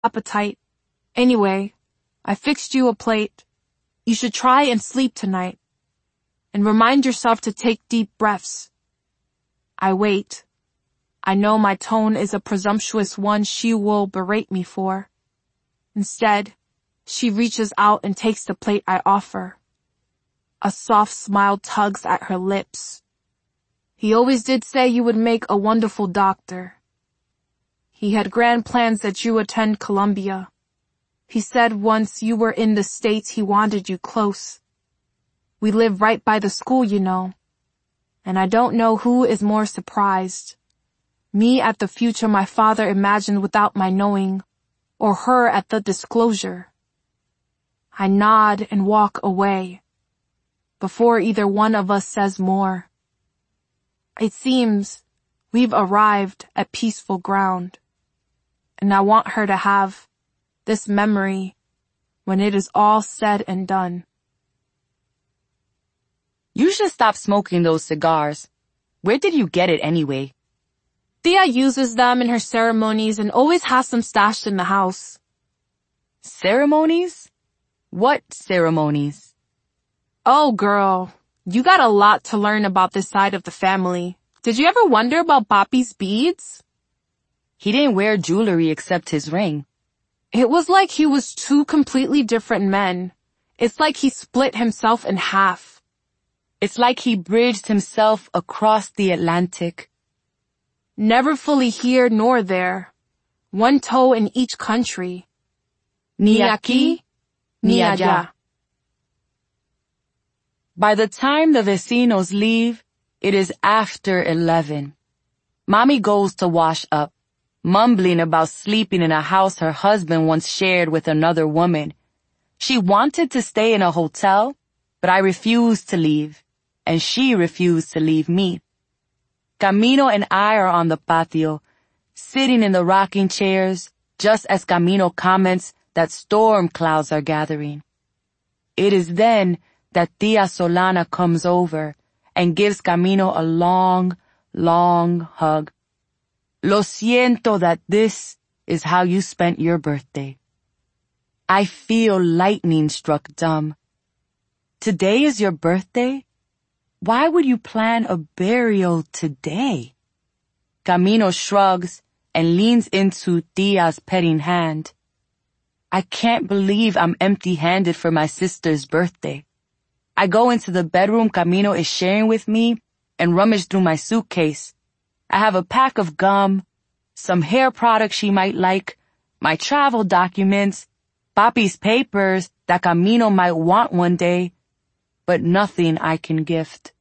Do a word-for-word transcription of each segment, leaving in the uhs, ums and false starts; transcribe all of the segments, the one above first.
appetite. Anyway, I fixed you a plate. You should try and sleep tonight. And remind yourself to take deep breaths. I wait. I know my tone is a presumptuous one she will berate me for. Instead, she reaches out and takes the plate I offer. A soft smile tugs at her lips. He always did say you would make a wonderful doctor. He had grand plans that you attend Columbia. He said once you were in the States he wanted you close. We live right by the school, you know. And I don't know who is more surprised. Me at the future my father imagined without my knowing, or her at the disclosure. I nod and walk away, before either one of us says more. It seems we've arrived at peaceful ground, and I want her to have this memory when it is all said and done. You should stop smoking those cigars. Where did you get it anyway? Tia uses them in her ceremonies and always has them stashed in the house. Ceremonies? What ceremonies? Oh, girl, you got a lot to learn about this side of the family. Did you ever wonder about Papi's beads? He didn't wear jewelry except his ring. It was like he was two completely different men. It's like he split himself in half. It's like he bridged himself across the Atlantic. Never fully here nor there. One toe in each country. Ni aquí, ni allá. By the time the vecinos leave, it is after eleven. Mommy goes to wash up, mumbling about sleeping in a house her husband once shared with another woman. She wanted to stay in a hotel, but I refused to leave, and she refused to leave me. Camino and I are on the patio, sitting in the rocking chairs, just as Camino comments that storm clouds are gathering. It is then that Tia Solana comes over and gives Camino a long, long hug. Lo siento that this is how you spent your birthday. I feel lightning struck dumb. Today is your birthday? Why would you plan a burial today? Camino shrugs and leans into Tia's petting hand. I can't believe I'm empty-handed for my sister's birthday. I go into the bedroom Camino is sharing with me and rummage through my suitcase. I have a pack of gum, some hair products she might like, my travel documents, Papi's papers that Camino might want one day, but nothing I can gift.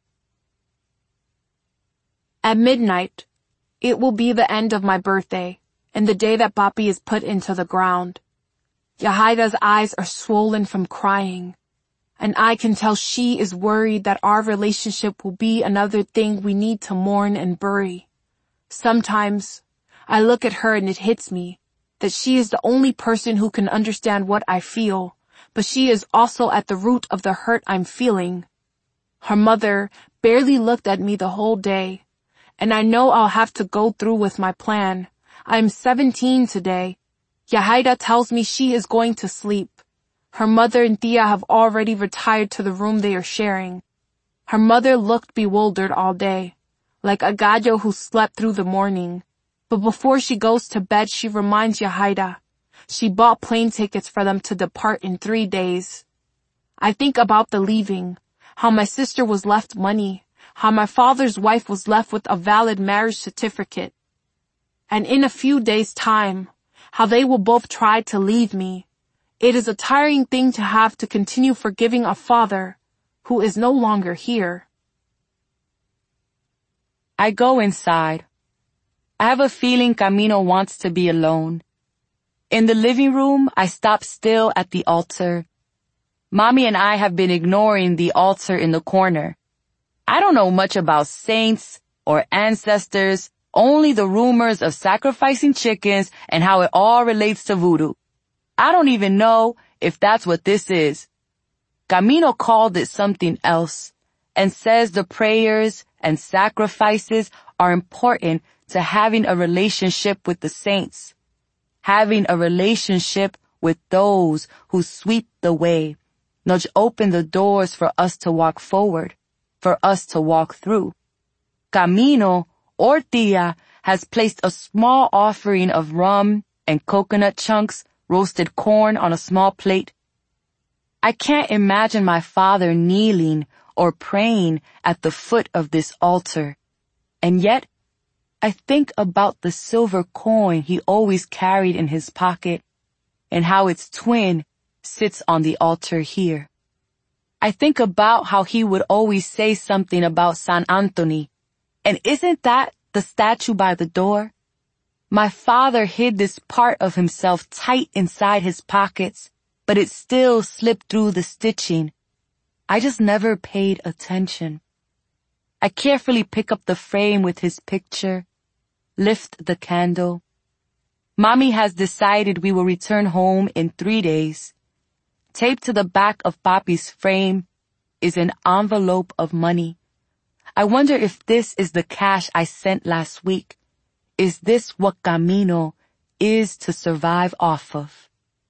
At midnight, it will be the end of my birthday and the day that Papi is put into the ground. Yahaida's eyes are swollen from crying, and I can tell she is worried that our relationship will be another thing we need to mourn and bury. Sometimes, I look at her and it hits me that she is the only person who can understand what I feel, but she is also at the root of the hurt I'm feeling. Her mother barely looked at me the whole day, and I know I'll have to go through with my plan. I'm seventeen today. Yahaira tells me she is going to sleep. Her mother and Tia have already retired to the room they are sharing. Her mother looked bewildered all day, like a gallo who slept through the morning. But before she goes to bed, she reminds Yahaira she bought plane tickets for them to depart in three days. I think about the leaving, how my sister was left money, how my father's wife was left with a valid marriage certificate. And in a few days' time, how they will both try to leave me. It is a tiring thing to have to continue forgiving a father who is no longer here. I go inside. I have a feeling Camino wants to be alone. In the living room, I stop still at the altar. Mommy and I have been ignoring the altar in the corner. I don't know much about saints or ancestors, only the rumors of sacrificing chickens and how it all relates to voodoo. I don't even know if that's what this is. Camino called it something else and says the prayers and sacrifices are important to having a relationship with the saints. having a relationship with those who sweep the way, nudge open the doors for us to walk forward, for us to walk through. Camino, or Tia, has placed a small offering of rum and coconut chunks, roasted corn on a small plate. I can't imagine my father kneeling or praying at the foot of this altar. And yet, I think about the silver coin he always carried in his pocket and how its twin sits on the altar here. I think about how he would always say something about San Anthony. And isn't that the statue by the door? My father hid this part of himself tight inside his pockets, but it still slipped through the stitching. I just never paid attention. I carefully pick up the frame with his picture, lift the candle. Mommy has decided we will return home in three days. Taped to the back of Papi's frame is an envelope of money. I wonder if this is the cash I sent last week. Is this what Camino is to survive off of?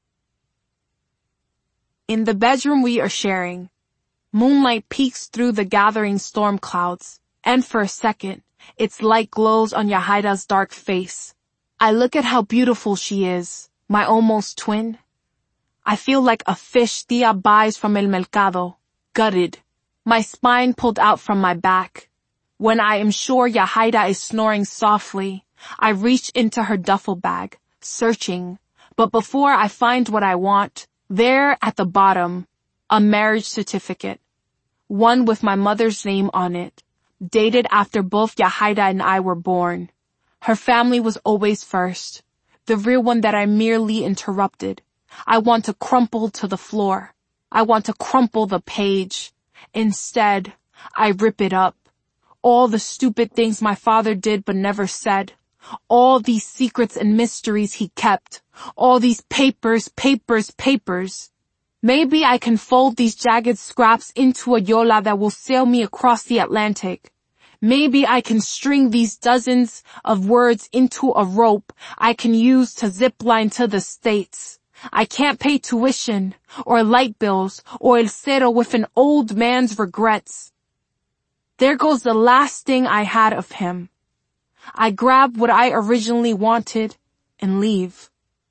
In the bedroom we are sharing, moonlight peeks through the gathering storm clouds, and for a second, its light glows on Yahaida's dark face. I look at how beautiful she is, my almost twin. I feel like a fish Tia buys from El Mercado, gutted, my spine pulled out from my back. When I am sure Yahaida is snoring softly, I reach into her duffel bag, searching, but before I find what I want, there at the bottom, a marriage certificate, one with my mother's name on it, dated after both Yahaida and I were born. Her family was always first, the real one that I merely interrupted. I want to crumple to the floor. I want to crumple the page. Instead, I rip it up. All the stupid things my father did but never said. All these secrets and mysteries he kept. All these papers, papers, papers. Maybe I can fold these jagged scraps into a yola that will sail me across the Atlantic. Maybe I can string these dozens of words into a rope I can use to zip line to the States. I can't pay tuition, or light bills, or el cero with an old man's regrets. There goes the last thing I had of him. I grab what I originally wanted and leave.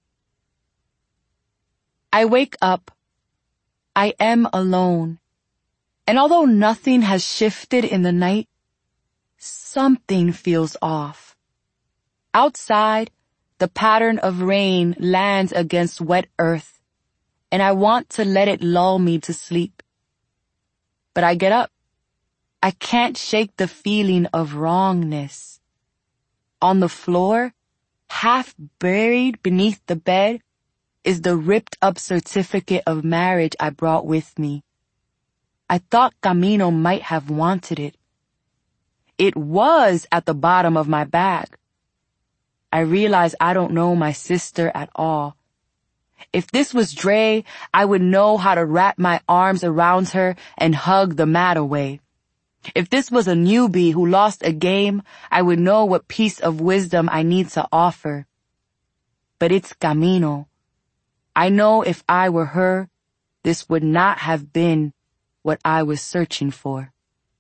I wake up. I am alone. And although nothing has shifted in the night, something feels off. Outside, the pattern of rain lands against wet earth, and I want to let it lull me to sleep. But I get up. I can't shake the feeling of wrongness. On the floor, half buried beneath the bed, is the ripped up certificate of marriage I brought with me. I thought Camino might have wanted it. It was at the bottom of my bag. I realize I don't know my sister at all. If this was Dre, I would know how to wrap my arms around her and hug the mat away. If this was a newbie who lost a game, I would know what piece of wisdom I need to offer. But it's Camino. I know if I were her, this would not have been what I was searching for.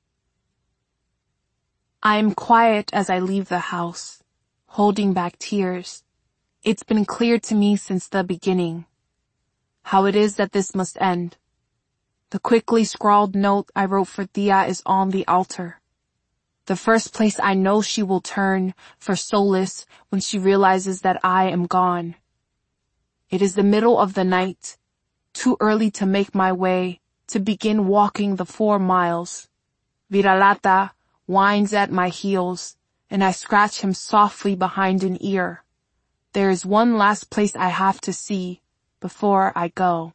I am quiet as I leave the house, holding back tears. It's been clear to me since the beginning how it is that this must end. The quickly scrawled note I wrote for Tia is on the altar. The first place I know she will turn for solace when she realizes that I am gone. It is the middle of the night, too early to make my way, to begin walking the four miles. Viralata whines at my heels, and I scratch him softly behind an ear. There is one last place I have to see before I go.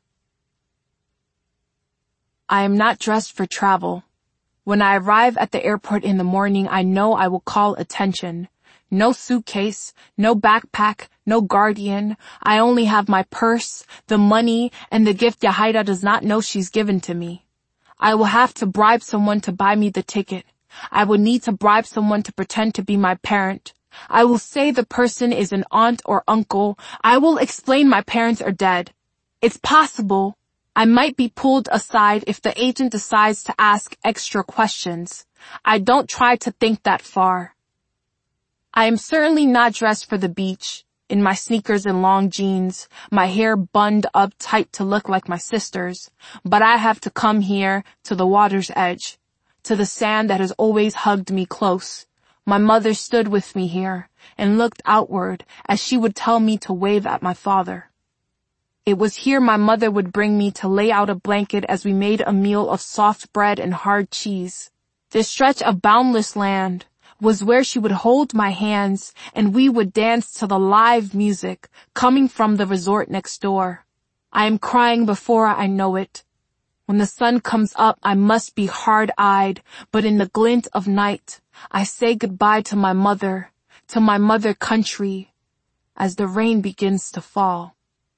I am not dressed for travel. When I arrive at the airport in the morning, I know I will call attention. No suitcase, no backpack, no guardian. I only have my purse, the money, and the gift Yahaida does not know she's given to me. I will have to bribe someone to buy me the ticket. I will need to bribe someone to pretend to be my parent. I will say the person is an aunt or uncle. I will explain my parents are dead. It's possible I might be pulled aside if the agent decides to ask extra questions. I don't try to think that far. I am certainly not dressed for the beach, in my sneakers and long jeans, my hair bunned up tight to look like my sister's, but I have to come here to the water's edge, to the sand that has always hugged me close. My mother stood with me here and looked outward as she would tell me to wave at my father. It was here my mother would bring me to lay out a blanket as we made a meal of soft bread and hard cheese. This stretch of boundless land was where she would hold my hands and we would dance to the live music coming from the resort next door. I am crying before I know it. When the sun comes up, I must be hard-eyed, but in the glint of night, I say goodbye to my mother, to my mother country, as the rain begins to fall.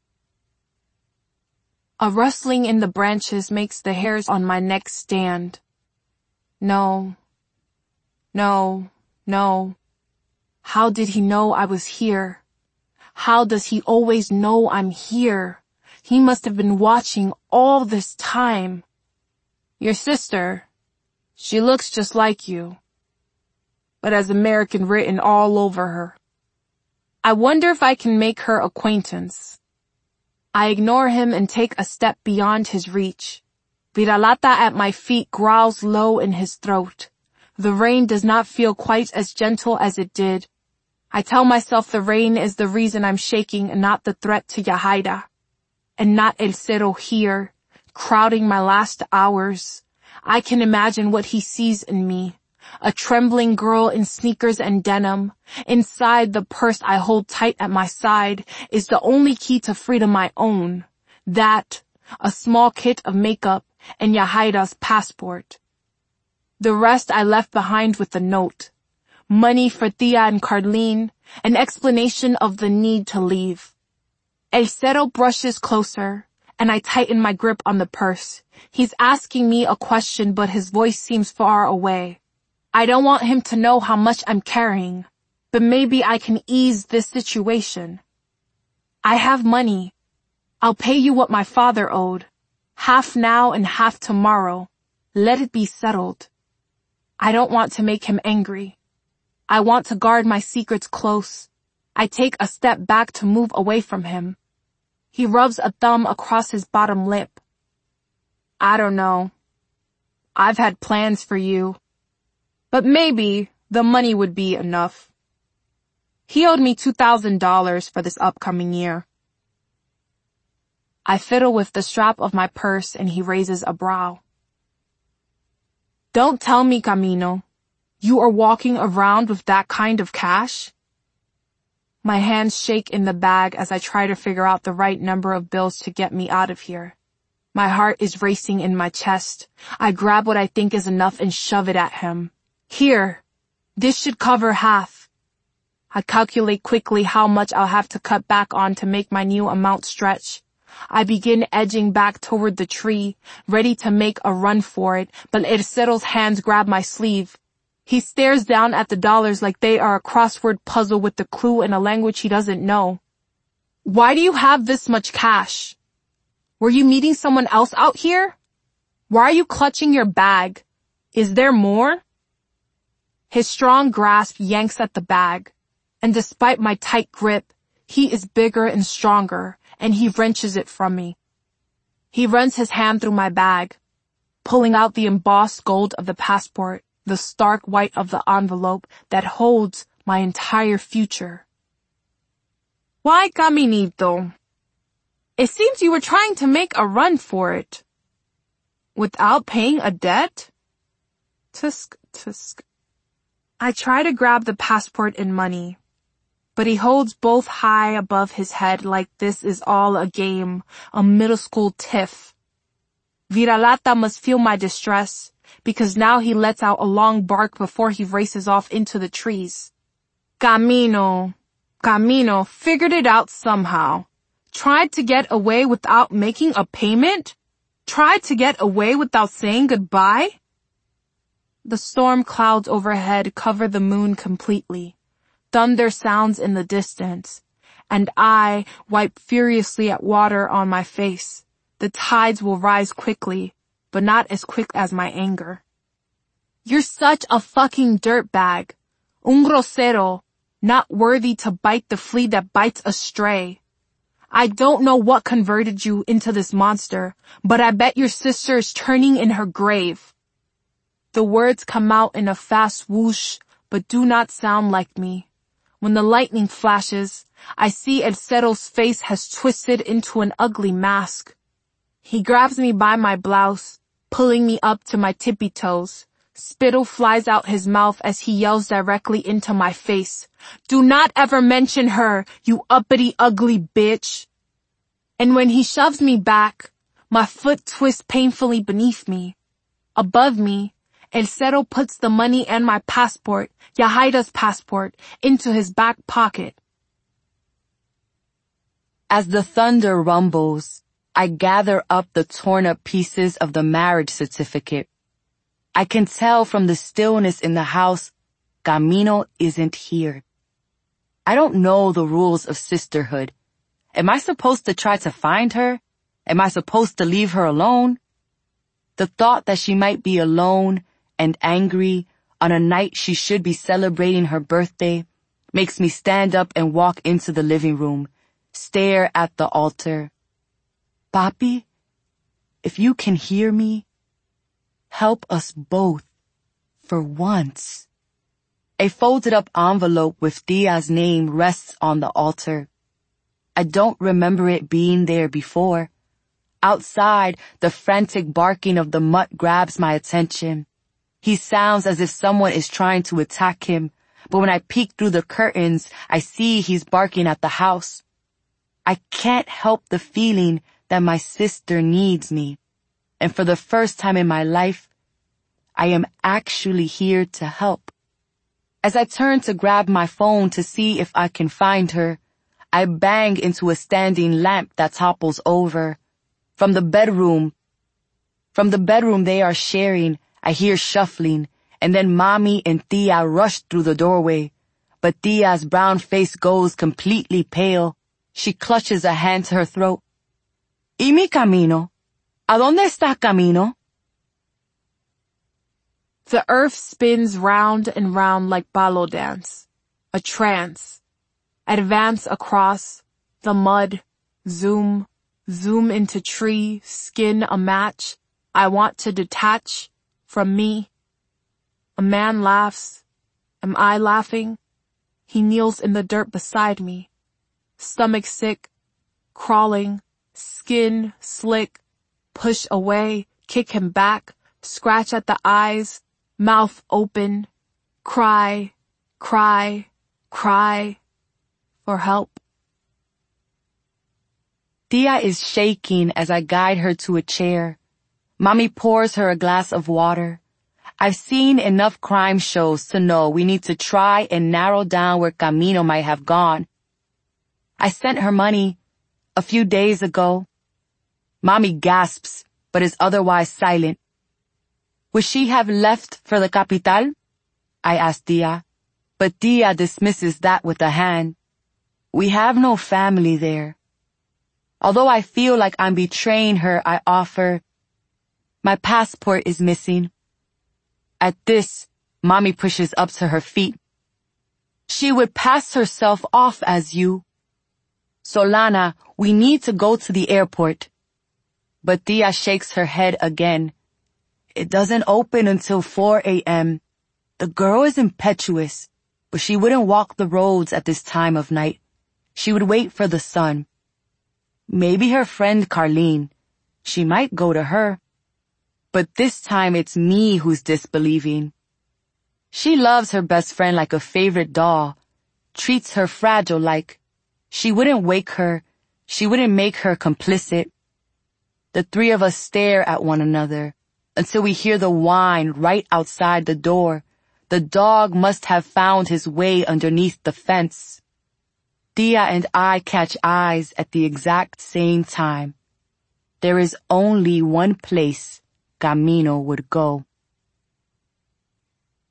A rustling in the branches makes the hairs on my neck stand. No, no, no. How did he know I was here? How does he always know I'm here? He must have been watching all this time. Your sister, she looks just like you, but has American written all over her. I wonder if I can make her acquaintance. I ignore him and take a step beyond his reach. Viralata at my feet growls low in his throat. The rain does not feel quite as gentle as it did. I tell myself the rain is the reason I'm shaking and not the threat to Yahaira. And not El Cero here, crowding my last hours. I can imagine what he sees in me. A trembling girl in sneakers and denim. Inside the purse I hold tight at my side is the only key to freedom I own. That, a small kit of makeup, and Yahaira's passport. The rest I left behind with a note. Money for Thea and Carlene, an explanation of the need to leave. El Cero brushes closer, and I tighten my grip on the purse. He's asking me a question, but his voice seems far away. I don't want him to know how much I'm carrying, but maybe I can ease this situation. I have money. I'll pay you what my father owed. Half now and half tomorrow. Let it be settled. I don't want to make him angry. I want to guard my secrets close. I take a step back to move away from him. He rubs a thumb across his bottom lip. I don't know. I've had plans for you. But maybe the money would be enough. He owed me two thousand dollars for this upcoming year. I fiddle with the strap of my purse and he raises a brow. Don't tell me, Camino. You are walking around with that kind of cash? My hands shake in the bag as I try to figure out the right number of bills to get me out of here. My heart is racing in my chest. I grab what I think is enough and shove it at him. Here, this should cover half. I calculate quickly how much I'll have to cut back on to make my new amount stretch. I begin edging back toward the tree, ready to make a run for it, but El Cero's hands grab my sleeve. He stares down at the dollars like they are a crossword puzzle with the clue in a language he doesn't know. Why do you have this much cash? Were you meeting someone else out here? Why are you clutching your bag? Is there more? His strong grasp yanks at the bag, and despite my tight grip, he is bigger and stronger, and he wrenches it from me. He runs his hand through my bag, pulling out the embossed gold of the passport, the stark white of the envelope that holds my entire future. Why, Caminito? It seems you were trying to make a run for it. Without paying a debt? Tusk, tusk. I try to grab the passport and money, but he holds both high above his head like this is all a game, a middle school tiff. Viralata must feel my distress, because now he lets out a long bark before he races off into the trees. Camino, Camino figured it out somehow. Tried to get away without making a payment? Tried to get away without saying goodbye? The storm clouds overhead cover the moon completely. Thunder sounds in the distance, and I wipe furiously at water on my face. The tides will rise quickly, but not as quick as my anger. You're such a fucking dirtbag. Un grosero, not worthy to bite the flea that bites a stray. I don't know what converted you into this monster, but I bet your sister is turning in her grave. The words come out in a fast whoosh, but do not sound like me. When the lightning flashes, I see El Cero's face has twisted into an ugly mask. He grabs me by my blouse, pulling me up to my tippy toes. Spittle flies out his mouth as he yells directly into my face. Do not ever mention her, you uppity ugly bitch. And when he shoves me back, my foot twists painfully beneath me. Above me, El Cero puts the money and my passport, Yahaida's passport, into his back pocket. As the thunder rumbles, I gather up the torn up pieces of the marriage certificate. I can tell from the stillness in the house, Camino isn't here. I don't know the rules of sisterhood. Am I supposed to try to find her? Am I supposed to leave her alone? The thought that she might be alone and angry on a night she should be celebrating her birthday makes me stand up and walk into the living room, stare at the altar. Papi, if you can hear me, help us both, for once. A folded up envelope with Dia's name rests on the altar. I don't remember it being there before. Outside, the frantic barking of the mutt grabs my attention. He sounds as if someone is trying to attack him, but when I peek through the curtains, I see he's barking at the house. I can't help the feeling that my sister needs me. And for the first time in my life, I am actually here to help. As I turn to grab my phone to see if I can find her, I bang into a standing lamp that topples over. From the bedroom, from the bedroom they are sharing, I hear shuffling, and then Mommy and Tia rush through the doorway. But Tia's brown face goes completely pale. She clutches a hand to her throat. ¿Y mi Camino? ¿A dónde está Camino? The earth spins round and round like balo dance, a trance. Advance across the mud, zoom, zoom into tree, skin a match. I want to detach from me. A man laughs. Am I laughing? He kneels in the dirt beside me. Stomach sick, crawling, skin slick, push away, kick him back, scratch at the eyes, mouth open, cry, cry, cry, for help. Tia is shaking as I guide her to a chair. Mommy pours her a glass of water. I've seen enough crime shows to know we need to try and narrow down where Camino might have gone. I sent her money a few days ago. Mommy gasps, but is otherwise silent. Would she have left for the capital? I ask Tia, but Tia dismisses that with a hand. We have no family there. Although I feel like I'm betraying her, I offer, my passport is missing. At this, Mommy pushes up to her feet. She would pass herself off as you. Solana, we need to go to the airport. But Tia shakes her head again. It doesn't open until four a.m. The girl is impetuous, but she wouldn't walk the roads at this time of night. She would wait for the sun. Maybe her friend Carlene. She might go to her. But this time it's me who's disbelieving. She loves her best friend like a favorite doll, treats her fragile like she wouldn't wake her, she wouldn't make her complicit. The three of us stare at one another until we hear the whine right outside the door. The dog must have found his way underneath the fence. Tia and I catch eyes at the exact same time. There is only one place Camino would go.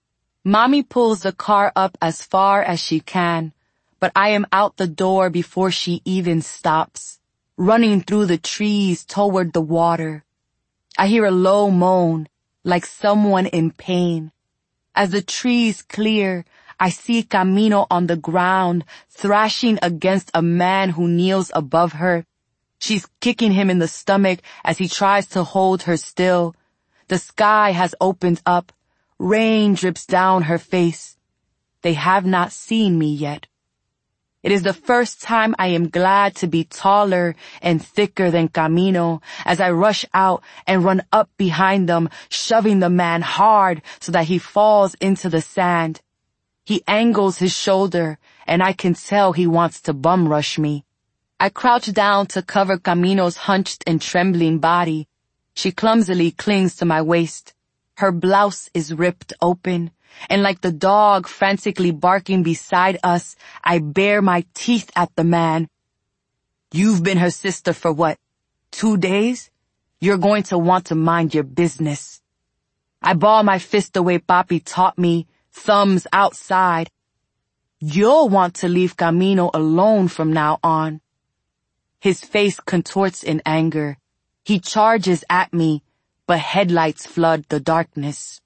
Mommy pulls the car up as far as she can, but I am out the door before she even stops, running through the trees toward the water. I hear a low moan, like someone in pain. As the trees clear, I see Camino on the ground, thrashing against a man who kneels above her. She's kicking him in the stomach as he tries to hold her still. The sky has opened up. Rain drips down her face. They have not seen me yet. It is the first time I am glad to be taller and thicker than Camino as I rush out and run up behind them, shoving the man hard so that he falls into the sand. He angles his shoulder, and I can tell he wants to bum rush me. I crouch down to cover Camino's hunched and trembling body. She clumsily clings to my waist. Her blouse is ripped open, and like the dog frantically barking beside us, I bare my teeth at the man. You've been her sister for what, two days? You're going to want to mind your business. I ball my fist the way Papi taught me, thumbs outside. You'll want to leave Camino alone from now on. His face contorts in anger. He charges at me, but headlights flood the darkness.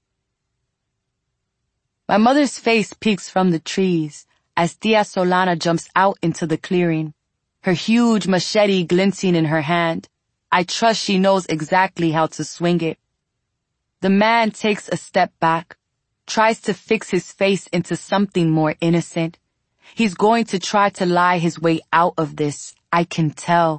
My mother's face peeks from the trees as Tia Solana jumps out into the clearing, her huge machete glinting in her hand. I trust she knows exactly how to swing it. The man takes a step back, tries to fix his face into something more innocent. He's going to try to lie his way out of this, I can tell.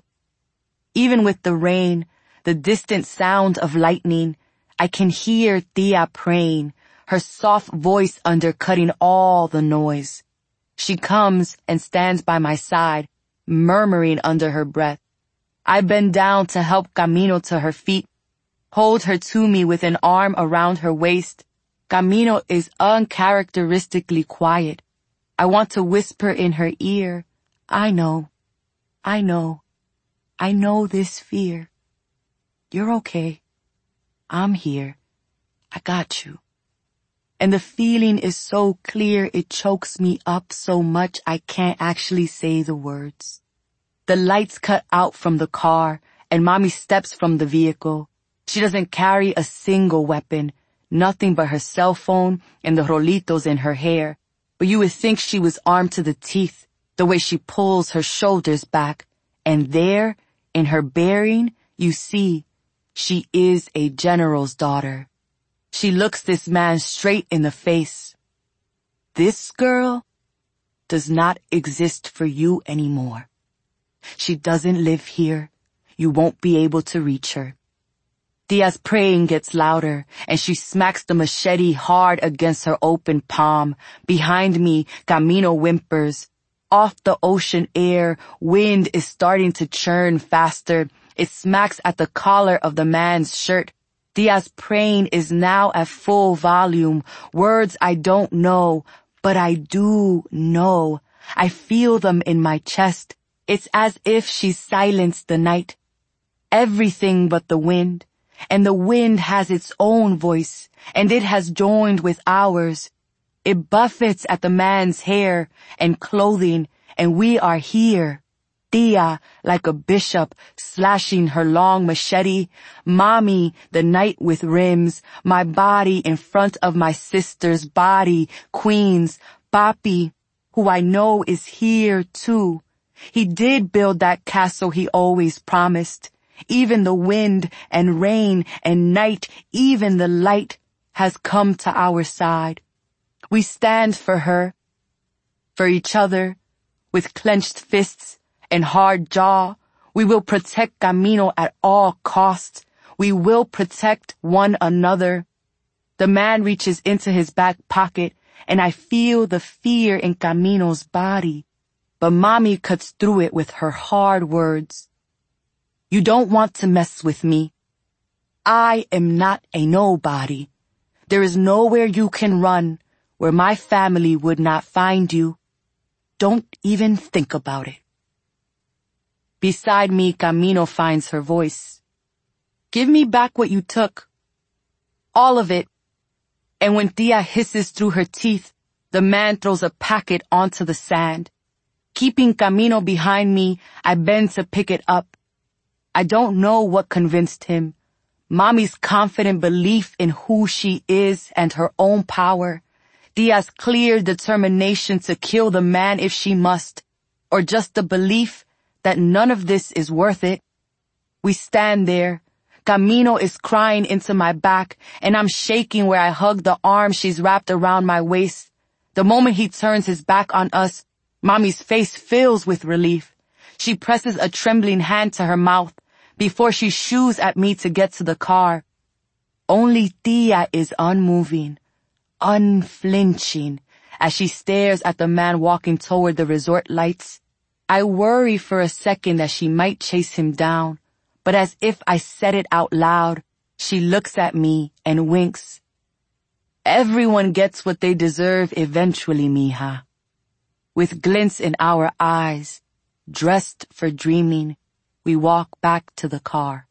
Even with the rain, the distant sound of lightning, I can hear Tia praying, her soft voice undercutting all the noise. She comes and stands by my side, murmuring under her breath. I bend down to help Camino to her feet, hold her to me with an arm around her waist. Camino is uncharacteristically quiet. I want to whisper in her ear, I know, I know, I know this fear. You're okay. I'm here. I got you. And the feeling is so clear it chokes me up so much I can't actually say the words. The lights cut out from the car and Mommy steps from the vehicle. She doesn't carry a single weapon, nothing but her cell phone and the rolitos in her hair. But you would think she was armed to the teeth, the way she pulls her shoulders back. And there, in her bearing, you see, she is a general's daughter. She looks this man straight in the face. This girl does not exist for you anymore. She doesn't live here. You won't be able to reach her. Tia's praying gets louder, and she smacks the machete hard against her open palm. Behind me, Camino whimpers. Off the ocean air, wind is starting to churn faster. It smacks at the collar of the man's shirt. Tia's praying is now at full volume. Words I don't know, but I do know. I feel them in my chest. It's as if she silenced the night. Everything but the wind. And the wind has its own voice, and it has joined with ours. It buffets at the man's hair and clothing, and we are here. Tia, like a bishop, slashing her long machete. Mommy, the knight with rims. My body in front of my sister's body, Queens. Papi, who I know is here too. He did build that castle he always promised. Even the wind and rain and night, even the light has come to our side. We stand for her, for each other, with clenched fists and hard jaw. We will protect Camino at all costs. We will protect one another. The man reaches into his back pocket, and I feel the fear in Camino's body. But Mommy cuts through it with her hard words. You don't want to mess with me. I am not a nobody. There is nowhere you can run where my family would not find you. Don't even think about it. Beside me, Camino finds her voice. Give me back what you took. All of it. And when Tia hisses through her teeth, the man throws a packet onto the sand. Keeping Camino behind me, I bend to pick it up. I don't know what convinced him. Mommy's confident belief in who she is and her own power. Tia's clear determination to kill the man if she must. Or just the belief that none of this is worth it. We stand there. Camino is crying into my back, and I'm shaking where I hug the arm she's wrapped around my waist. The moment he turns his back on us, Mommy's face fills with relief. She presses a trembling hand to her mouth before she shoos at me to get to the car. Only Tia is unmoving, unflinching, as she stares at the man walking toward the resort lights. I worry for a second that she might chase him down, but as if I said it out loud, she looks at me and winks. Everyone gets what they deserve eventually, mija. With glints in our eyes, dressed for dreaming, we walk back to the car.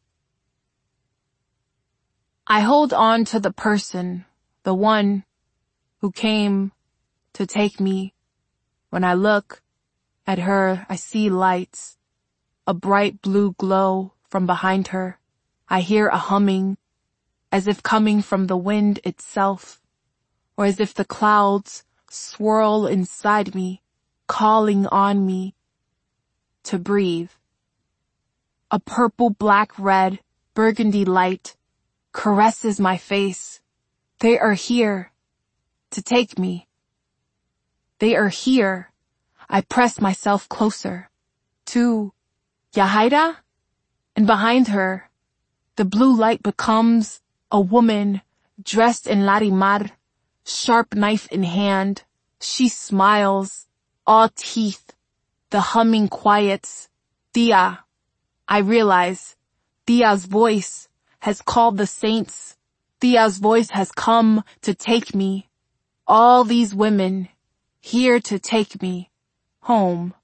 I hold on to the person, the one who came to take me. When I look at her, I see lights, a bright blue glow from behind her. I hear a humming, as if coming from the wind itself, or as if the clouds swirl inside me, calling on me to breathe. A purple, black, red, burgundy light caresses my face. They are here to take me. They are here. I press myself closer to Yahaira, and behind her, the blue light becomes a woman dressed in larimar, sharp knife in hand. She smiles, all teeth. The humming quiets. Tia. I realize Tia's voice has called the saints. Tia's voice has come to take me. All these women here to take me home.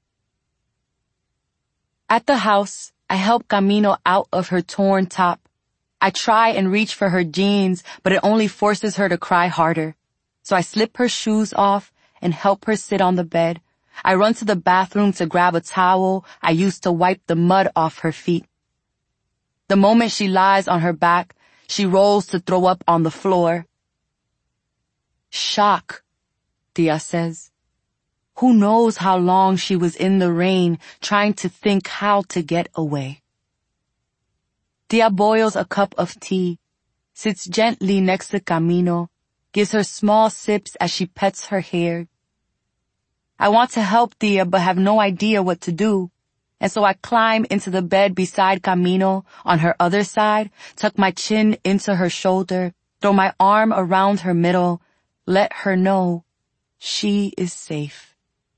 At the house, I help Camino out of her torn top. I try and reach for her jeans, but it only forces her to cry harder. So I slip her shoes off and help her sit on the bed. I run to the bathroom to grab a towel I used to wipe the mud off her feet. The moment she lies on her back, she rolls to throw up on the floor. Shock, Tia says. Who knows how long she was in the rain trying to think how to get away. Tia boils a cup of tea, sits gently next to Camino, gives her small sips as she pets her hair. I want to help Tia but have no idea what to do, and so I climb into the bed beside Camino on her other side, tuck my chin into her shoulder, throw my arm around her middle, let her know she is safe.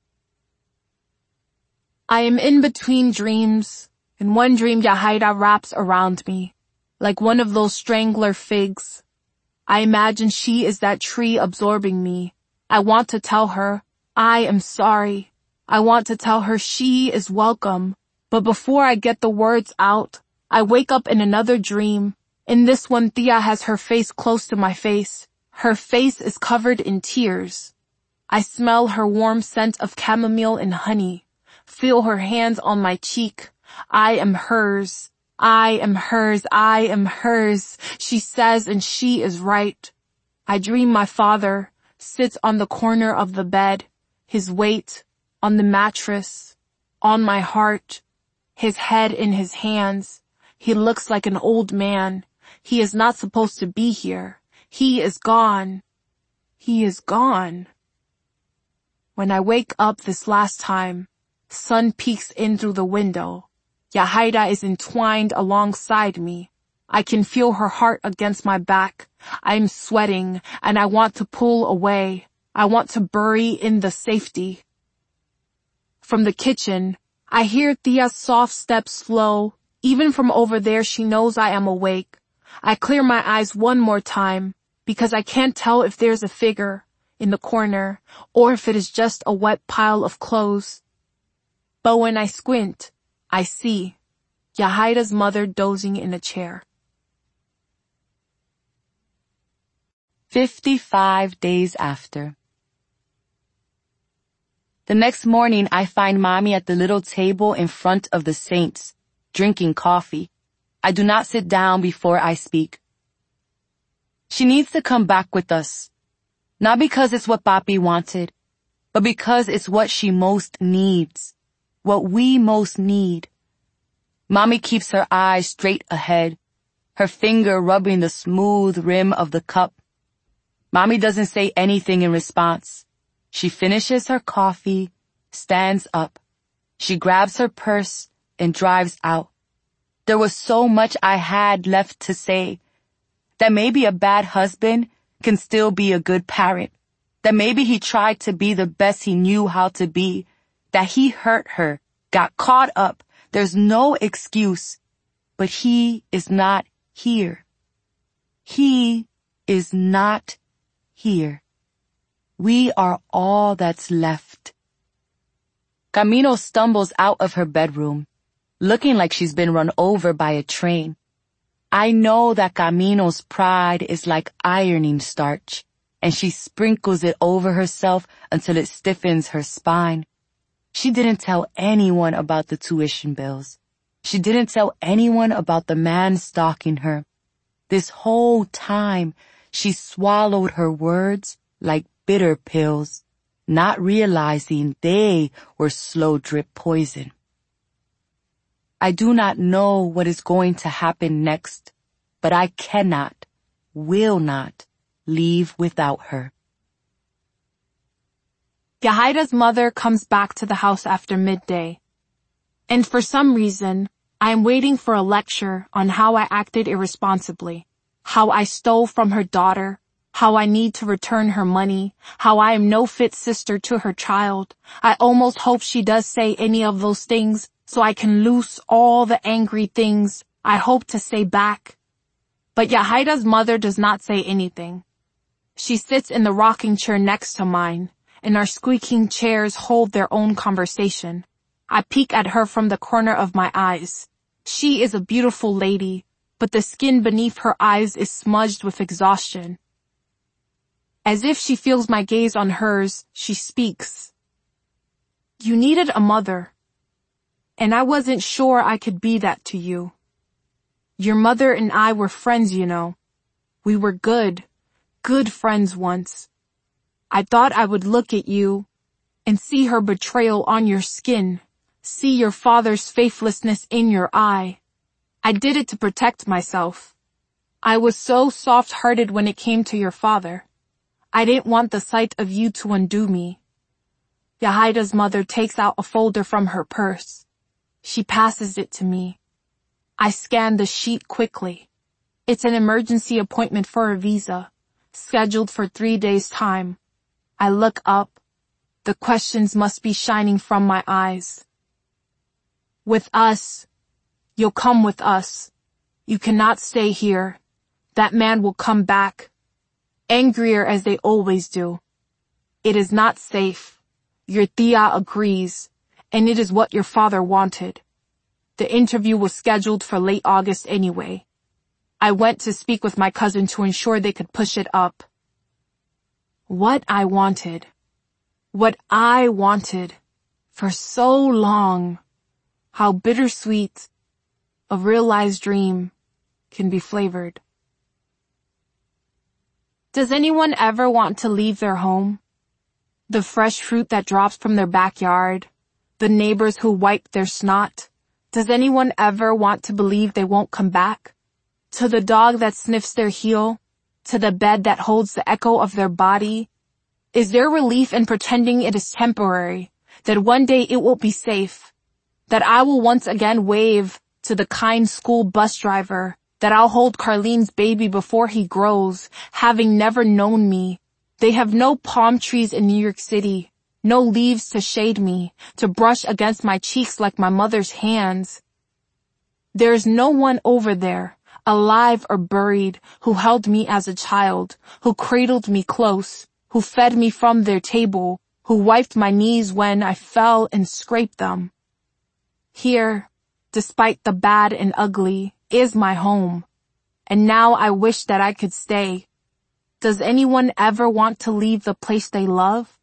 I am in between dreams. In one dream, Yahaira wraps around me, like one of those strangler figs. I imagine she is that tree absorbing me. I want to tell her, I am sorry. I want to tell her she is welcome. But before I get the words out, I wake up in another dream. In this one, Tia has her face close to my face. Her face is covered in tears. I smell her warm scent of chamomile and honey. Feel her hands on my cheek. I am hers. I am hers. I am hers. She says, and she is right. I dream my father sits on the corner of the bed, his weight on the mattress, on my heart, his head in his hands. He looks like an old man. He is not supposed to be here. He is gone. He is gone. When I wake up this last time, sun peeks in through the window. Yahaira is entwined alongside me. I can feel her heart against my back. I'm sweating and I want to pull away. I want to bury in the safety. From the kitchen, I hear Tia's soft steps slow. Even from over there, she knows I am awake. I clear my eyes one more time because I can't tell if there's a figure in the corner or if it is just a wet pile of clothes. But when I squint, I see Yahaira's mother dozing in a chair. Fifty-five days after. The next morning, I find Mommy at the little table in front of the saints, drinking coffee. I do not sit down before I speak. She needs to come back with us. Not because it's what Papi wanted, but because it's what she most needs. What we most need. Mommy keeps her eyes straight ahead, her finger rubbing the smooth rim of the cup. Mommy doesn't say anything in response. She finishes her coffee, stands up. She grabs her purse and drives out. There was so much I had left to say. That maybe a bad husband can still be a good parent. That maybe he tried to be the best he knew how to be. That he hurt her, got caught up. There's no excuse. But he is not here. He is not here. We are all that's left. Camino stumbles out of her bedroom, looking like she's been run over by a train. I know that Camino's pride is like ironing starch, and she sprinkles it over herself until it stiffens her spine. She didn't tell anyone about the tuition bills. She didn't tell anyone about the man stalking her. This whole time, she swallowed her words like bitter pills, not realizing they were slow drip poison. I do not know what is going to happen next, but I cannot, will not, leave without her. Yahaida's mother comes back to the house after midday. And for some reason, I am waiting for a lecture on how I acted irresponsibly, how I stole from her daughter, how I need to return her money, how I am no fit sister to her child. I almost hope she does say any of those things so I can loose all the angry things I hope to say back. But Yahaida's mother does not say anything. She sits in the rocking chair next to mine, and our squeaking chairs hold their own conversation. I peek at her from the corner of my eyes. She is a beautiful lady, but the skin beneath her eyes is smudged with exhaustion. As if she feels my gaze on hers, she speaks. You needed a mother, and I wasn't sure I could be that to you. Your mother and I were friends, you know. We were good, good friends once. I thought I would look at you and see her betrayal on your skin, see your father's faithlessness in your eye. I did it to protect myself. I was so soft-hearted when it came to your father. I didn't want the sight of you to undo me. Yahaida's mother takes out a folder from her purse. She passes it to me. I scan the sheet quickly. It's an emergency appointment for a visa, scheduled for three days' time. I look up. The questions must be shining from my eyes. With us. You'll come with us. You cannot stay here. That man will come back. Angrier as they always do. It is not safe. Your tia agrees, and it is what your father wanted. The interview was scheduled for late August anyway. I went to speak with my cousin to ensure they could push it up. What I wanted. What I wanted. For so long. How bittersweet a realized dream can be flavored. Does anyone ever want to leave their home? The fresh fruit that drops from their backyard, the neighbors who wipe their snot. Does anyone ever want to believe they won't come back? To the dog that sniffs their heel? To the bed that holds the echo of their body? Is there relief in pretending it is temporary, that one day it will be safe, that I will once again wave to the kind school bus driver, that I'll hold Carlene's baby before he grows, having never known me? They have no palm trees in New York City, no leaves to shade me, to brush against my cheeks like my mother's hands. There is no one over there, alive or buried, who held me as a child, who cradled me close, who fed me from their table, who wiped my knees when I fell and scraped them. Here, despite the bad and ugly, is my home, and now I wish that I could stay. Does anyone ever want to leave the place they love?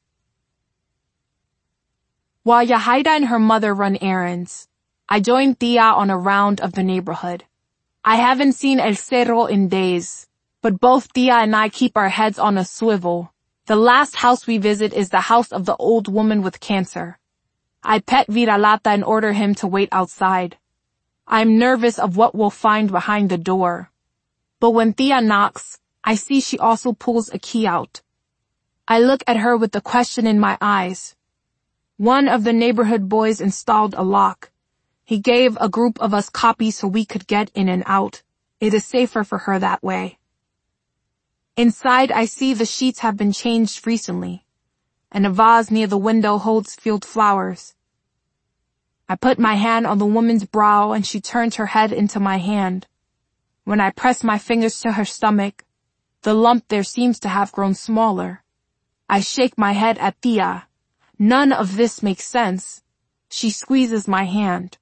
While Yahaira and her mother run errands, I join Tia on a round of the neighborhood. I haven't seen El Cerro in days, but both Tia and I keep our heads on a swivel. The last house we visit is the house of the old woman with cancer. I pet Viralata and order him to wait outside. I'm nervous of what we'll find behind the door. But when Tia knocks, I see she also pulls a key out. I look at her with the question in my eyes. One of the neighborhood boys installed a lock. He gave a group of us copies so we could get in and out. It is safer for her that way. Inside, I see the sheets have been changed recently, and a vase near the window holds field flowers. I put my hand on the woman's brow and she turns her head into my hand. When I press my fingers to her stomach, the lump there seems to have grown smaller. I shake my head at Tia. None of this makes sense. She squeezes my hand.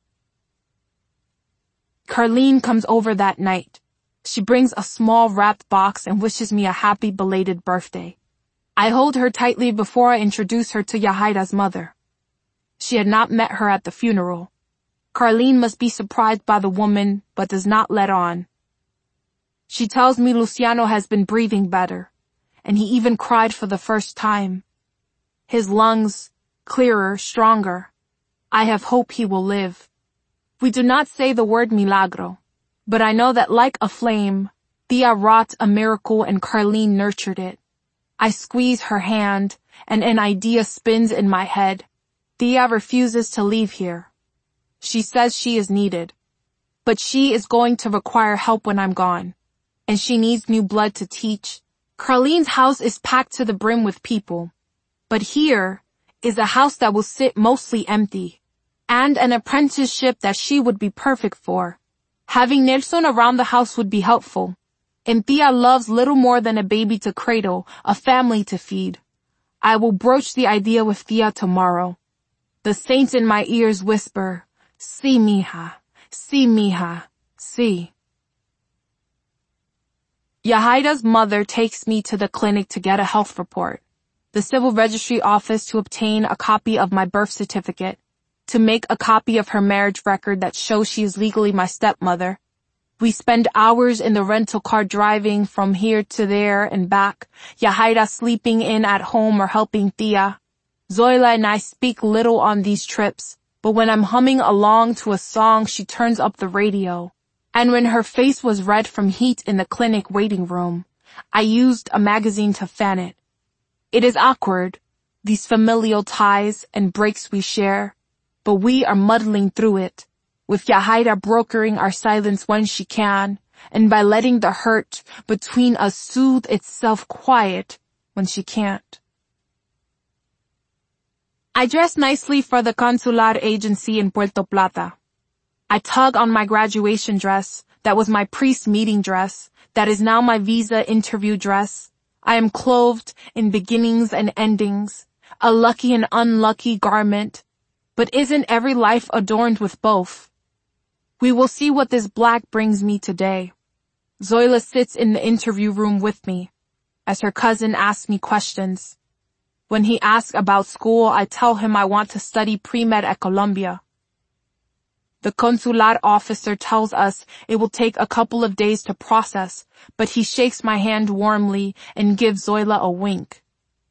Carlene comes over that night. She brings a small wrapped box and wishes me a happy belated birthday. I hold her tightly before I introduce her to Yahaira's mother. She had not met her at the funeral. Carlene must be surprised by the woman, but does not let on. She tells me Luciano has been breathing better, and he even cried for the first time. His lungs, clearer, stronger. I have hope he will live. We do not say the word milagro, but I know that like a flame, Tia wrought a miracle and Carlene nurtured it. I squeeze her hand, and an idea spins in my head. Tia refuses to leave here. She says she is needed. But she is going to require help when I'm gone. And she needs new blood to teach. Carlene's house is packed to the brim with people. But here is a house that will sit mostly empty. And an apprenticeship that she would be perfect for. Having Nelson around the house would be helpful. And Tia loves little more than a baby to cradle, a family to feed. I will broach the idea with Tia tomorrow. The saints in my ears whisper, "Sí, mija, sí, mija, sí." Yahaira's mother takes me to the clinic to get a health report, the civil registry office to obtain a copy of my birth certificate, to make a copy of her marriage record that shows she is legally my stepmother. We spend hours in the rental car driving from here to there and back, Yahaira sleeping in at home or helping Tia. Zoila and I speak little on these trips, but when I'm humming along to a song, she turns up the radio. And when her face was red from heat in the clinic waiting room, I used a magazine to fan it. It is awkward, these familial ties and breaks we share, but we are muddling through it, with Yahaira brokering our silence when she can, and by letting the hurt between us soothe itself quiet when she can't. I dress nicely for the consular agency in Puerto Plata. I tug on my graduation dress, that was my priest meeting dress, that is now my visa interview dress. I am clothed in beginnings and endings, a lucky and unlucky garment, but isn't every life adorned with both? We will see what this black brings me today. Zoila sits in the interview room with me, as her cousin asks me questions. When he asks about school, I tell him I want to study pre-med at Colombia. The consular officer tells us it will take a couple of days to process, but he shakes my hand warmly and gives Zoila a wink.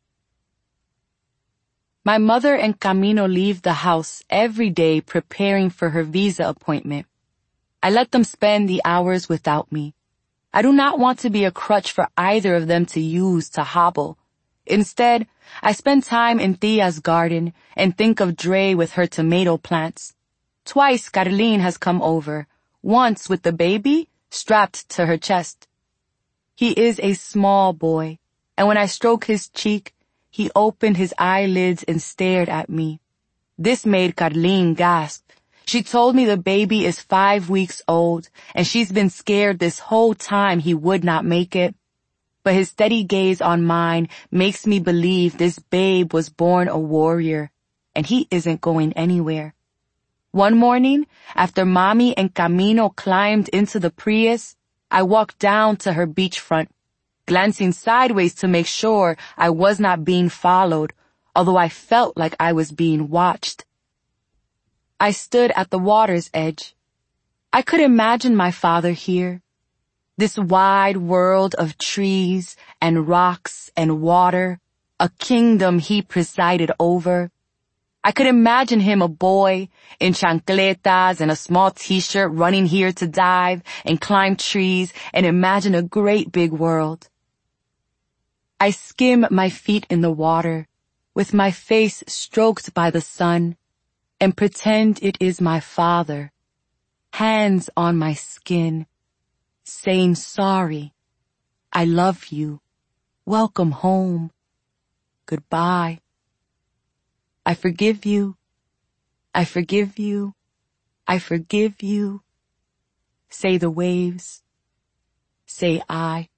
My mother and Camino leave the house every day preparing for her visa appointment. I let them spend the hours without me. I do not want to be a crutch for either of them to use to hobble. Instead, I spend time in Tia's garden and think of Dre with her tomato plants. Twice Carlene has come over, once with the baby strapped to her chest. He is a small boy, and when I stroke his cheek, he opened his eyelids and stared at me. This made Carlene gasp. She told me the baby is five weeks old, and she's been scared this whole time he would not make it. But his steady gaze on mine makes me believe this babe was born a warrior, and he isn't going anywhere. One morning, after Mommy and Camino climbed into the Prius, I walked down to her beachfront. glancing sideways to make sure I was not being followed, although I felt like I was being watched. I stood at the water's edge. I could imagine my father here. This wide world of trees and rocks and water, a kingdom he presided over. I could imagine him a boy in chancletas and a small t-shirt running here to dive and climb trees and imagine a great big world. I skim my feet in the water with my face stroked by the sun and pretend it is my father, hands on my skin, saying sorry, I love you, welcome home, goodbye. I forgive you, I forgive you, I forgive you. Say the waves, say I.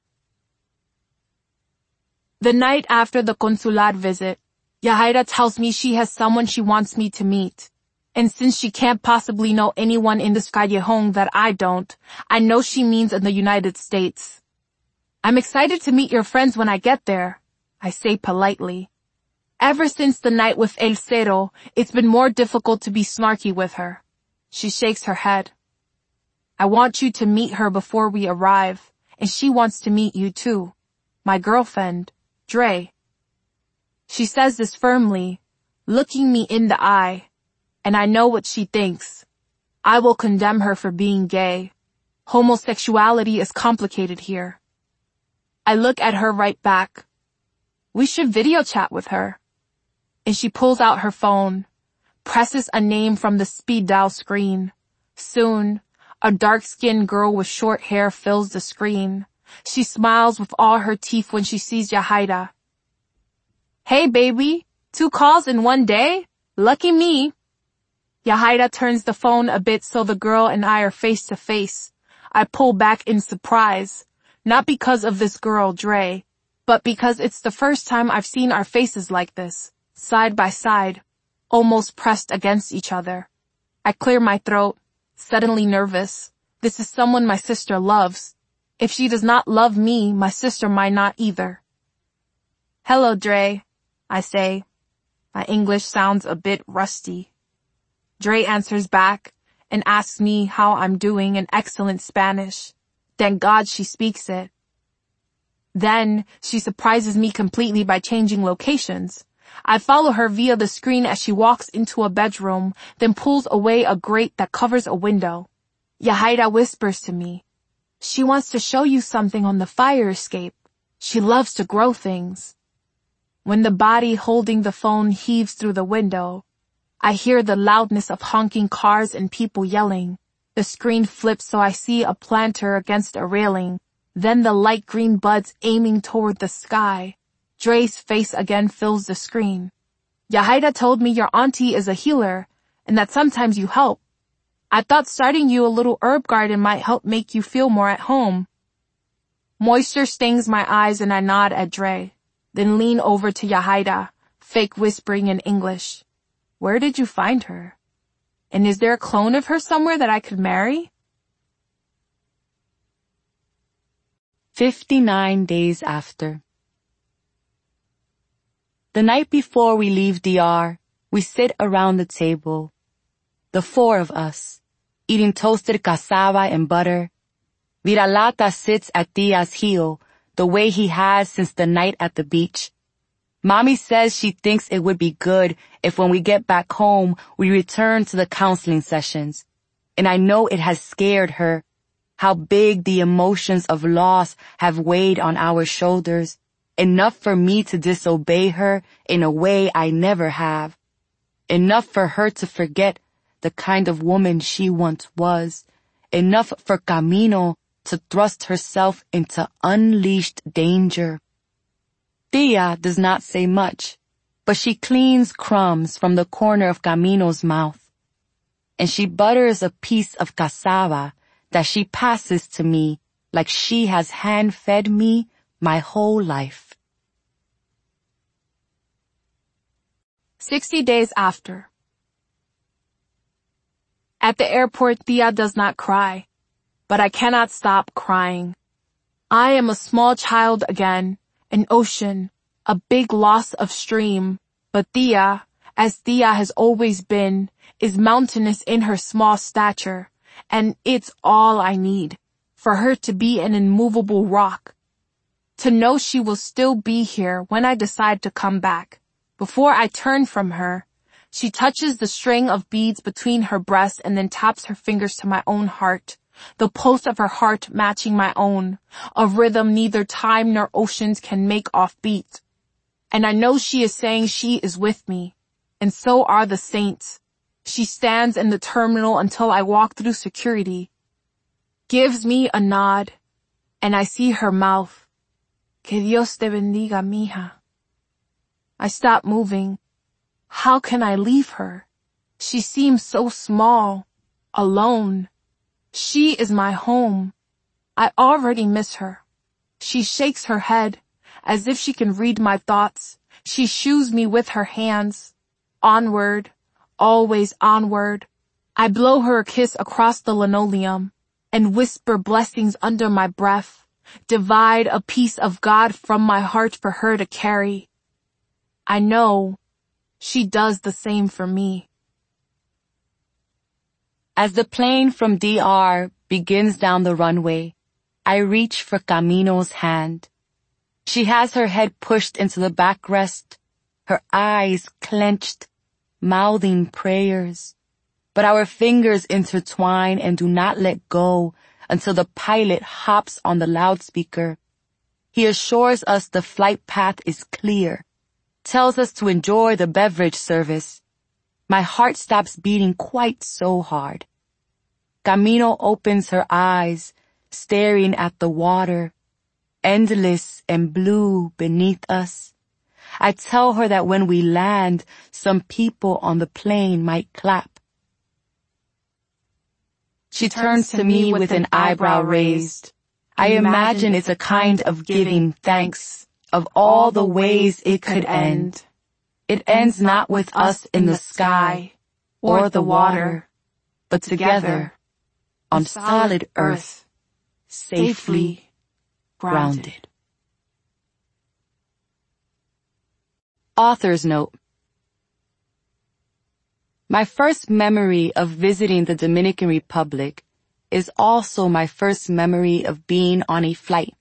The night after the consular visit, Yahaira tells me she has someone she wants me to meet. And since she can't possibly know anyone in this callejon that I don't, I know she means in the United States. I'm excited to meet your friends when I get there, I say politely. Ever since the night with El Cero, it's been more difficult to be snarky with her. She shakes her head. I want you to meet her before we arrive, and she wants to meet you too. My girlfriend, Dre. She says this firmly, looking me in the eye, and I know what she thinks. I will condemn her for being gay. Homosexuality is complicated here. I look at her right back. We should video chat with her. And she pulls out her phone, presses a name from the speed dial screen. Soon, a dark-skinned girl with short hair fills the screen. She smiles with all her teeth when she sees Yahaira. Hey baby, two calls in one day? Lucky me. Yahaira turns the phone a bit so the girl and I are face to face. I pull back in surprise, not because of this girl, Dre, but because it's the first time I've seen our faces like this. Side by side, almost pressed against each other. I clear my throat, suddenly nervous. This is someone my sister loves. If she does not love me, my sister might not either. Hello, Dre, I say. My English sounds a bit rusty. Dre answers back and asks me how I'm doing in excellent Spanish. Thank God she speaks it. Then she surprises me completely by changing locations. I follow her via the screen as she walks into a bedroom, then pulls away a grate that covers a window. Yahaira whispers to me. She wants to show you something on the fire escape. She loves to grow things. When the body holding the phone heaves through the window, I hear the loudness of honking cars and people yelling. The screen flips so I see a planter against a railing, then the light green buds aiming toward the sky. Dre's face again fills the screen. Yahaira told me your auntie is a healer and that sometimes you help. I thought starting you a little herb garden might help make you feel more at home. Moisture stings my eyes and I nod at Dre, then lean over to Yahaira, fake whispering in English. Where did you find her? And is there a clone of her somewhere that I could marry? Fifty-nine days after. The night before we leave D R, we sit around the table, the four of us, eating toasted cassava and butter. Viralata sits at Tia's heel, the way he has since the night at the beach. Mommy says she thinks it would be good if when we get back home, we return to the counseling sessions. And I know it has scared her, how big the emotions of loss have weighed on our shoulders. Enough for me to disobey her in a way I never have. Enough for her to forget the kind of woman she once was. Enough for Camino to thrust herself into unleashed danger. Tia does not say much, but she cleans crumbs from the corner of Camino's mouth. And she butters a piece of cassava that she passes to me like she has hand-fed me my whole life. Sixty days after. At the airport, Tia does not cry, but I cannot stop crying. I am a small child again, an ocean, a big loss of stream, but Tia, as Tia has always been, is mountainous in her small stature, and it's all I need, for her to be an immovable rock. To know she will still be here when I decide to come back. Before I turn from her, she touches the string of beads between her breasts and then taps her fingers to my own heart, the pulse of her heart matching my own, a rhythm neither time nor oceans can make off beat. And I know she is saying she is with me, and so are the saints. She stands in the terminal until I walk through security, gives me a nod, and I see her mouth. Que Dios te bendiga, mija. I stop moving. How can I leave her? She seems so small, alone. She is my home. I already miss her. She shakes her head, as if she can read my thoughts. She shoos me with her hands. Onward, always onward. I blow her a kiss across the linoleum, and whisper blessings under my breath. Divide a piece of God from my heart for her to carry. I know she does the same for me. As the plane from D R begins down the runway, I reach for Camino's hand. She has her head pushed into the backrest, her eyes clenched, mouthing prayers. But our fingers intertwine and do not let go until the pilot hops on the loudspeaker. He assures us the flight path is clear, tells us to enjoy the beverage service. My heart stops beating quite so hard. Camino opens her eyes, staring at the water, endless and blue beneath us. I tell her that when we land, some people on the plane might clap. She turns to me with an eyebrow raised. I imagine it's a kind of giving thanks of all the ways it could end. It ends not with us in the sky or the water, but together on solid earth, safely grounded. Author's note. My first memory of visiting the Dominican Republic is also my first memory of being on a flight.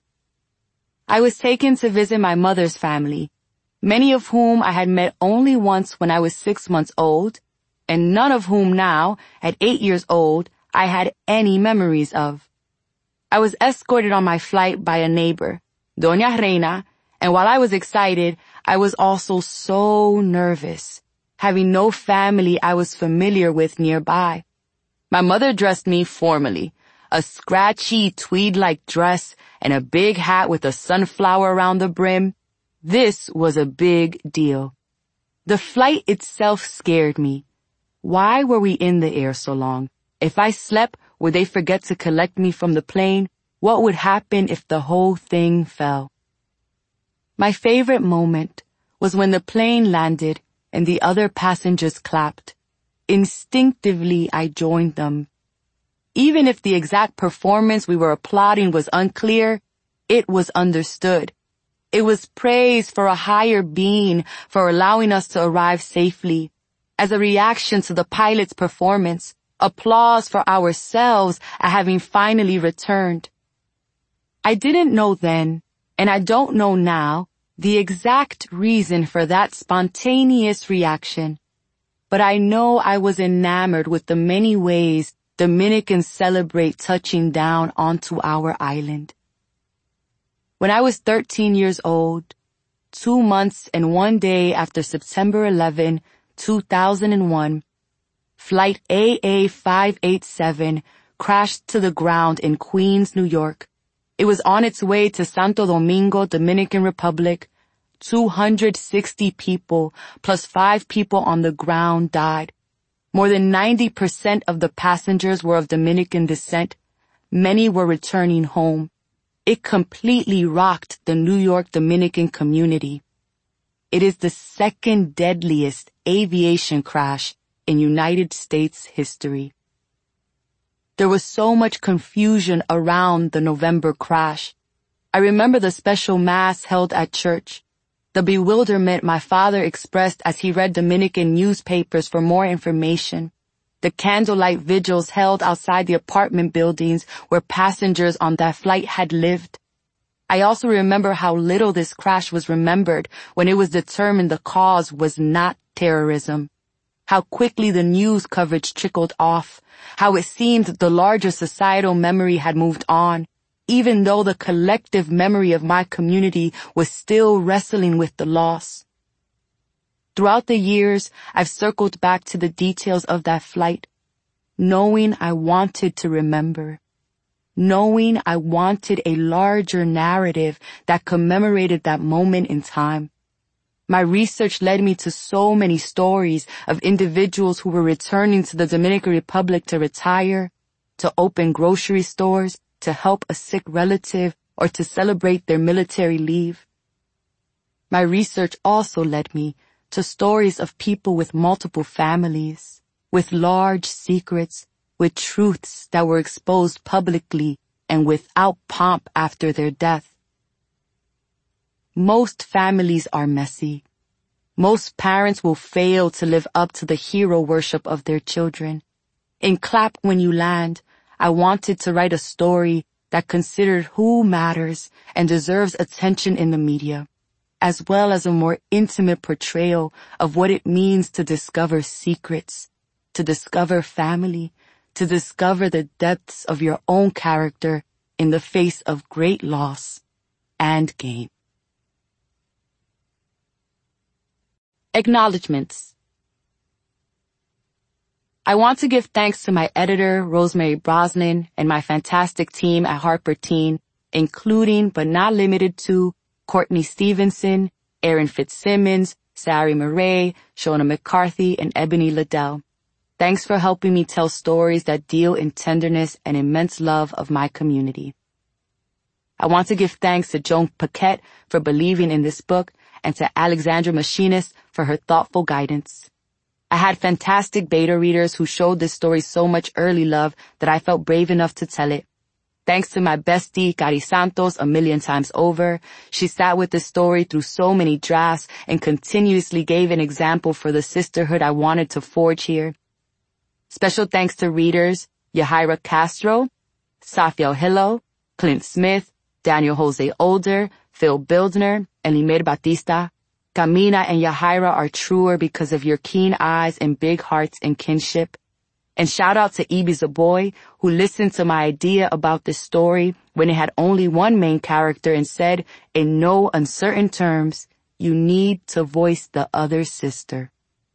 I was taken to visit my mother's family, many of whom I had met only once when I was six months old, and none of whom now, at eight years old, I had any memories of. I was escorted on my flight by a neighbor, Doña Reina, and while I was excited, I was also so nervous, having no family I was familiar with nearby. My mother dressed me formally, a scratchy tweed-like dress and a big hat with a sunflower around the brim. This was a big deal. The flight itself scared me. Why were we in the air so long? If I slept, would they forget to collect me from the plane? What would happen if the whole thing fell? My favorite moment was when the plane landed and the other passengers clapped. Instinctively, I joined them. Even if the exact performance we were applauding was unclear, it was understood. It was praise for a higher being for allowing us to arrive safely. As a reaction to the pilot's performance, applause for ourselves at having finally returned. I didn't know then, and I don't know now, the exact reason for that spontaneous reaction. But I know I was enamored with the many ways Dominicans celebrate touching down onto our island. When I was thirteen years old, two months and one day after September eleventh, two thousand one, Flight A A five eighty-seven crashed to the ground in Queens, New York. It was on its way to Santo Domingo, Dominican Republic. two hundred sixty people plus five people on the ground died. More than ninety percent of the passengers were of Dominican descent. Many were returning home. It completely rocked the New York Dominican community. It is the second deadliest aviation crash in United States history. There was so much confusion around the November crash. I remember the special mass held at church, the bewilderment my father expressed as he read Dominican newspapers for more information, the candlelight vigils held outside the apartment buildings where passengers on that flight had lived. I also remember how little this crash was remembered when it was determined the cause was not terrorism. How quickly the news coverage trickled off, how it seemed the larger societal memory had moved on, even though the collective memory of my community was still wrestling with the loss. Throughout the years, I've circled back to the details of that flight, knowing I wanted to remember, knowing I wanted a larger narrative that commemorated that moment in time. My research led me to so many stories of individuals who were returning to the Dominican Republic to retire, to open grocery stores, to help a sick relative, or to celebrate their military leave. My research also led me to stories of people with multiple families, with large secrets, with truths that were exposed publicly and without pomp after their death. Most families are messy. Most parents will fail to live up to the hero worship of their children. In Clap When You Land, I wanted to write a story that considered who matters and deserves attention in the media, as well as a more intimate portrayal of what it means to discover secrets, to discover family, to discover the depths of your own character in the face of great loss and gain. Acknowledgements. I want to give thanks to my editor, Rosemary Brosnan, and my fantastic team at Harper Teen, including but not limited to Courtney Stevenson, Aaron Fitzsimmons, Sari Murray, Shona McCarthy, and Ebony Liddell. Thanks for helping me tell stories that deal in tenderness and immense love of my community. I want to give thanks to Joan Paquette for believing in this book and to Alexandra Machinist for her thoughtful guidance. I had fantastic beta readers who showed this story so much early love that I felt brave enough to tell it. Thanks to my bestie, Cari Santos, a million times over. She sat with the story through so many drafts and continuously gave an example for the sisterhood I wanted to forge here. Special thanks to readers, Yahaira Castro, Safia Hillo, Clint Smith, Daniel Jose Older, Phil Bildner, and Limer Batista. Camina and Yahaira are truer because of your keen eyes and big hearts and kinship. And shout out to Ibi Zaboy, who listened to my idea about this story when it had only one main character and said, in no uncertain terms, you need to voice the other sister.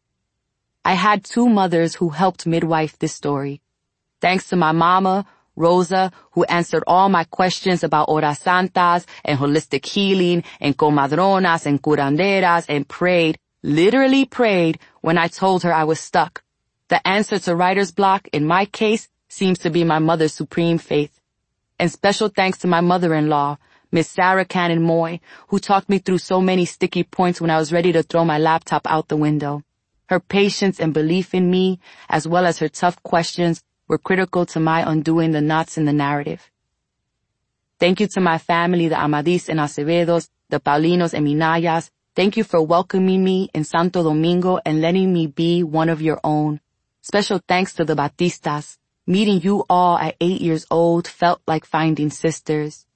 I had two mothers who helped midwife this story. Thanks to my mama, Rosa, who answered all my questions about horas santas and holistic healing and comadronas and curanderas and prayed, literally prayed, when I told her I was stuck. The answer to writer's block, in my case, seems to be my mother's supreme faith. And special thanks to my mother-in-law, Miss Sarah Cannon Moy, who talked me through so many sticky points when I was ready to throw my laptop out the window. Her patience and belief in me, as well as her tough questions, were critical to my undoing the knots in the narrative. Thank you to my family, the Amadis and Acevedos, the Paulinos and Minayas. Thank you for welcoming me in Santo Domingo and letting me be one of your own. Special thanks to the Batistas. Meeting you all at eight years old felt like finding sisters.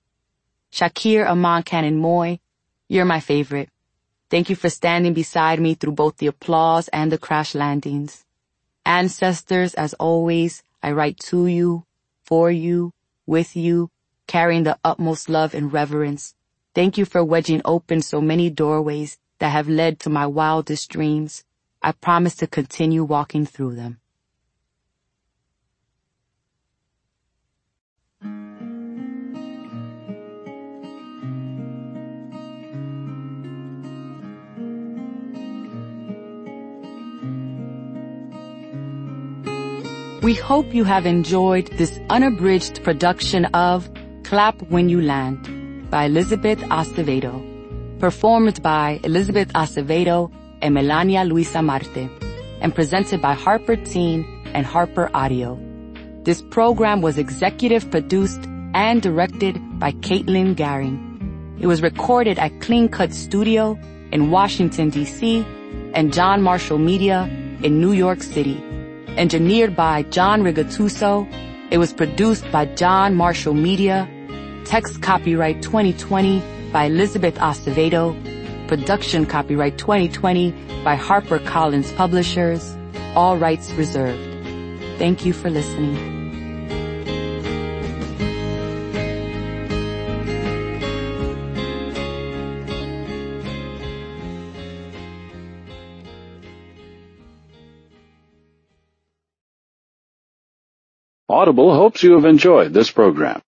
Shakir Aman Cannon Moy, you're my favorite. Thank you for standing beside me through both the applause and the crash landings. Ancestors, as always, I write to you, for you, with you, carrying the utmost love and reverence. Thank you for wedging open so many doorways that have led to my wildest dreams. I promise to continue walking through them. We hope you have enjoyed this unabridged production of Clap When You Land by Elizabeth Acevedo, performed by Elizabeth Acevedo and Melania Luisa Marte, and presented by Harper Teen and Harper Audio. This program was executive produced and directed by Caitlin Garing. It was recorded at Clean Cut Studio in Washington, D C, and John Marshall Media in New York City. Engineered by John Rigatuso. It was produced by John Marshall Media. Text copyright twenty twenty by Elizabeth Acevedo. Production copyright twenty twenty by HarperCollins Publishers. All rights reserved. Thank you for listening. Audible hopes you have enjoyed this program.